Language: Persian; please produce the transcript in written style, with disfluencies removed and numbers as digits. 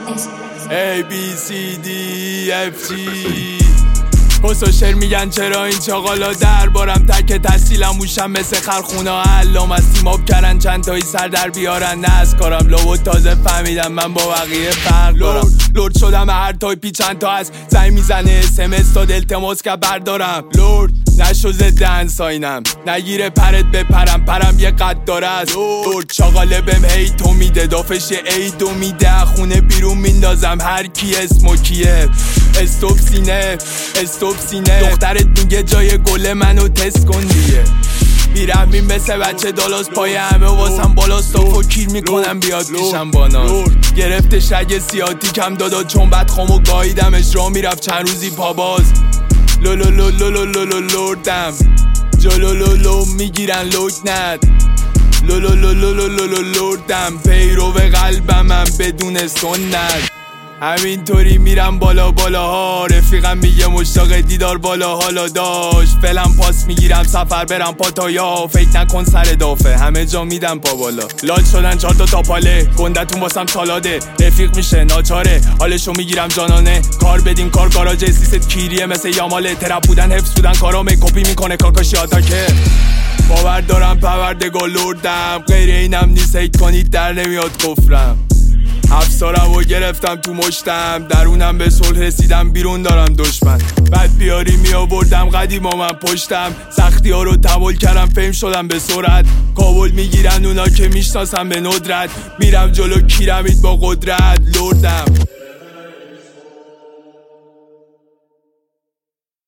A B C D F G کس و شعر میگن چرا این چاقالا دربارم تک تحصیلم موشم مثل خرخونا علام از تیماب کردن چند تایی سر در بیارن نه از کارم لابد تازه فهمیدم من با بقیه فرق دارم لورد شدم هر تایپی چند تا از زنگ میزنه SMS تا التماس که بردارم لورد نشو ضد انساینم نگیره پرت بپرم پرم یه قد داره است لورد چاقاله بهم هیتو میده دافش ایدو میده خونه بیرون میندازم هر کی اسمو کیه استوب سینه دخترت میگه جای گل منو تست کن دیگه بیرحمی مثل بچه دالاس پای همه واسم بالاست و کیر میکنم بیاد پیشم باناس گرفته شگ سیاتیکم دادا چون بدخوامو گاییدمش را میرفت چند روزی پاباز لوردم جلو میگیرن لکنت لوردم پیرو قلبم بدون سنت همینطوری میرم بالاها رفیقم میگه مشتاق دیدار بالا حالا داشت فعلا پاس میگیرم سفر برم پاتایا فکر نکن سر دافه همه جا میدم پا بالا لاج شدن 4 تا پاله گندتون واسم چالاده رفیق میشه ناچاره حالشو میگیرم جانانه کار بدیم کار گاراژ سیست کیریه مثل یاماله ترپ بودن حفظ بودن کارامه کپی میکنه کاکاشی آتاکه باور دارم پروردگار لردم غیر اینم نیست هیت کنید در نمیاد کفرم افسارم و گرفتم تو مشتم درونم به صلح رسیدم بیرون دارم دشمن بعد بیاری می آوردم قدیما من پشتم سختی ها رو تحمل کردم فهم شدم به سرعت کابل میگیرن اونا که میشناسم به ندرت میرم جلو کیرمید با قدرت لردم